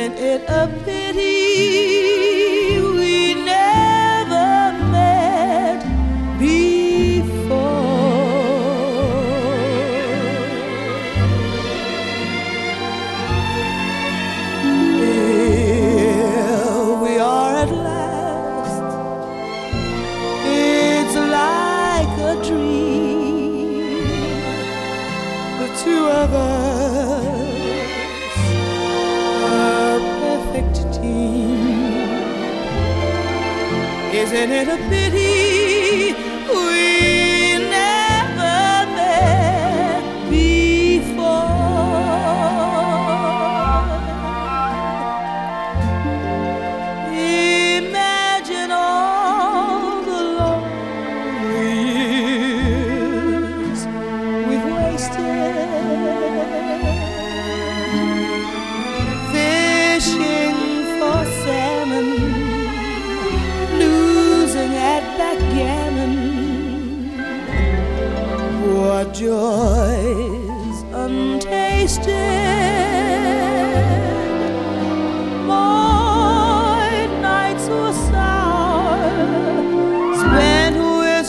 Isn't it a pity we never met before? Here we are at last. It's like a dream, the two of us, perfect team. Isn't it a pity we never met before? Imagine all the lonely years we've wasted fishing for salmon, losing at backgammon. What joys untasted! My nights were sour, spent with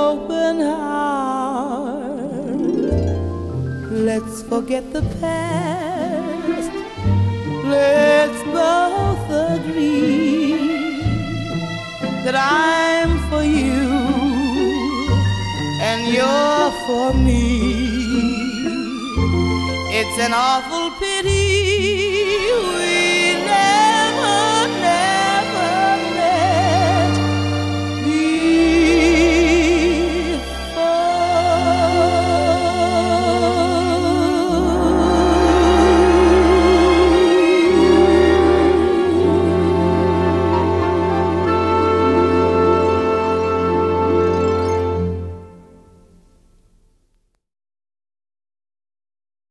Schopenhauer. Let's forget the past. Let's both agree that I'm for you and you're for me. It's an awful pity